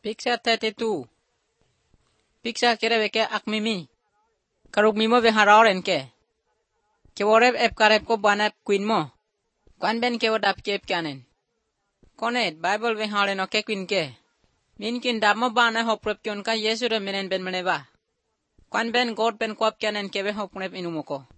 Picture 32. Picture kira beke akmimi. Karuk mimo be haroren ke. Keworep ep karep ko banap queen mo. Kwan ben ke wadap kep kanen. Konet Bible be haren o ke queen ke. Min kin dap mo bana hoprep kyon ka Yesu re menen ben meneba. Kwan ben God ben kwap kanen kebe hoprep inumoko.